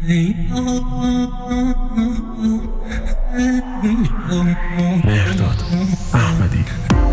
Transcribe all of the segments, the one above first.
مهرداد احمدی.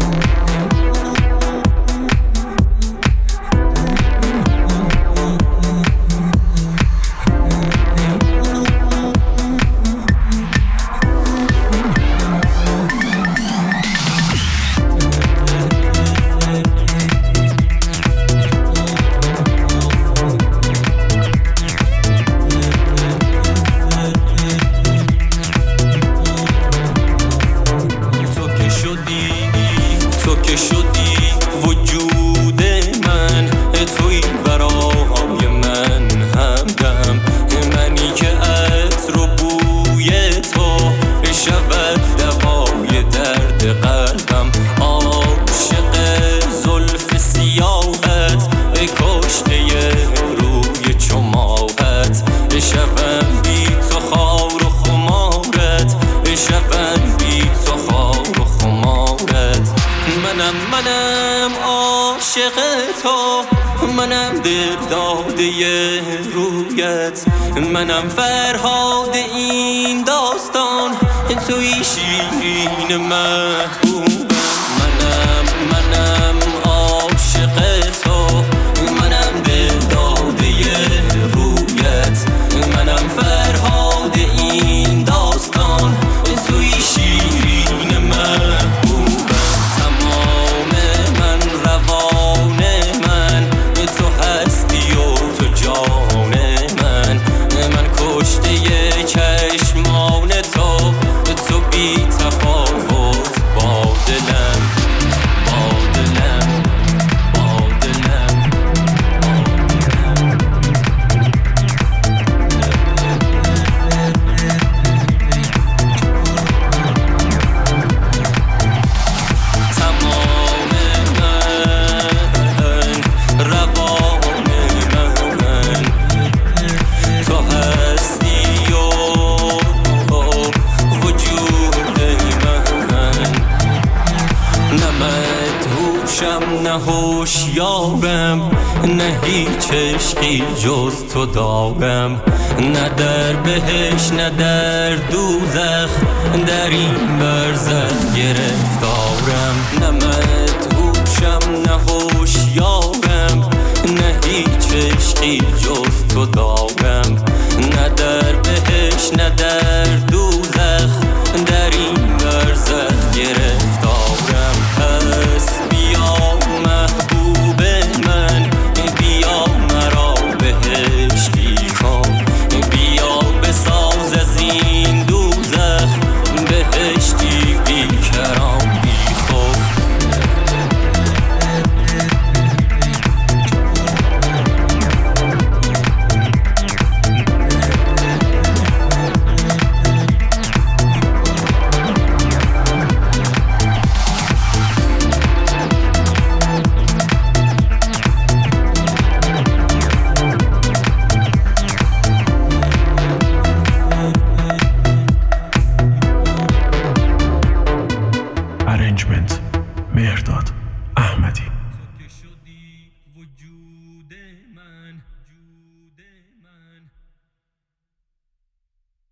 تو که شدی وجود من، توی برای من همدم، منی که عطر و بوی تو شود دوای درد قلبم. عاشق زلف سیاهت، کشته روی چماهت، شوم بی تو خار و خمارت، شوم بی تو خار و خمارت. منم عاشق تو، منم دل داده رویت، منم فرهاد این داستان، توی شیرین محبوبم. منم عاشق تو، منم دل داده رویت، منم فرهاد این داستان، توی شیرین محبوبم. تمام من، روان من، تو هستی و تو جان من، من کشته چشمان تو، تو بی تفاوت با دلم، با دلم، با دلم، تمام من، روان من، تو هستی و وجود من. نه مدهوشم نه هوشیارم، نه هیچ عشقی جز تو دارم، نه در بهشت نه در دوزخ، در این برزخ گرفتارم. نه مدهوشم نه هوشیارم، نه هیچ عشقی جز تو دارم، نه در بهشت نه در دوزخ، در این برزخ گرفتارم. پس بیا محبوب من، بیا مرا بهشتی کن، بیا بساز از این دوزخ بهشتی بی کران بی خوف. Arrangement مهرداد.